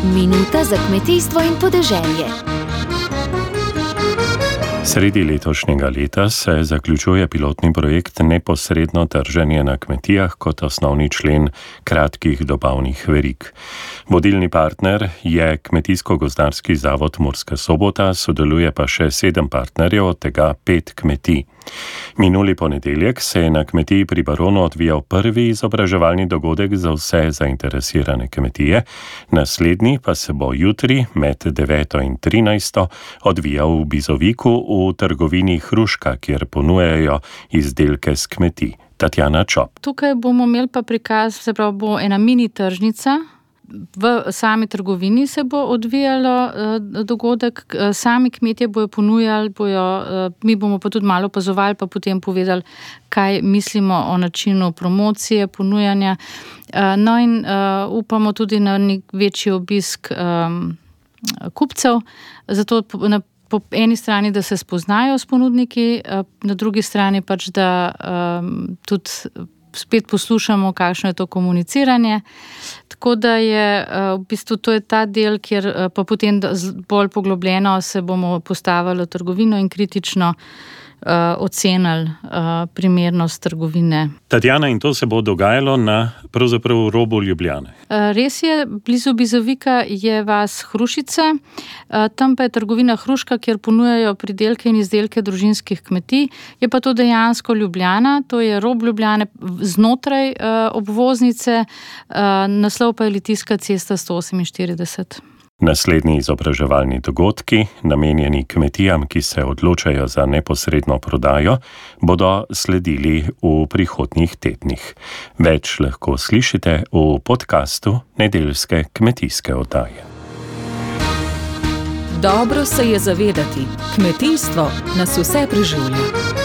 Minuta za kmetijstvo in podeželje. Sredi letošnjega leta se zaključuje pilotni projekt Neposredno trženje na kmetijah kot osnovni člen kratkih dobavnih verig. Vodilni partner je Kmetijsko-gozdarski zavod Murska Sobota, sodeluje pa še 7 partnerjev, od tega 5 kmetij. Minuli ponedeljek se je na kmetiji pri Baronu odvijal prvi izobraževalni dogodek za vse zainteresirane kmetije, naslednji pa se bo jutri med 9. in 13. odvijal v Bizoviku v trgovini Hruška, kjer ponujajo izdelke s kmetij. Tatjana Čop. Tukaj bomo imeli pa prikaz, se pravi, bo ena mini tržnica. V sami trgovini se bo odvijalo dogodek, sami kmetje bojo ponujali, mi bomo pa tudi malo opazovali, pa potem povedali, kaj mislimo o načinu promocije, ponujanja. No in upamo tudi na nek večji obisk kupcev, zato po eni strani, da se spoznajo s ponudniki, na drugi strani pač, da tudi spet poslušamo, kakšno je to komuniciranje. Tako da je v bistvu to je ta del, kjer pa potem bolj poglobljeno se bomo postavili v trgovino in kritično ocenili primernost trgovine. Tatjana, in to se bo dogajalo na pravzaprav robu Ljubljane. Res je, blizu Bizovika je vas Hrušice, tam pa je trgovina Hruška, kjer ponujajo pridelke in izdelke družinskih kmetij. Je pa to dejansko Ljubljana, to je rob Ljubljane znotraj obvoznice, naslov pa je Litijska cesta 148. Naslednji izobraževalni dogodki, namenjeni kmetijam, ki se odločajo za neposredno prodajo, bodo sledili v prihodnjih tednih. Več lahko slišite v podkastu Nedeljske kmetijske oddaje. Dobro se je zavedati, kmetijstvo nas vse preživlja.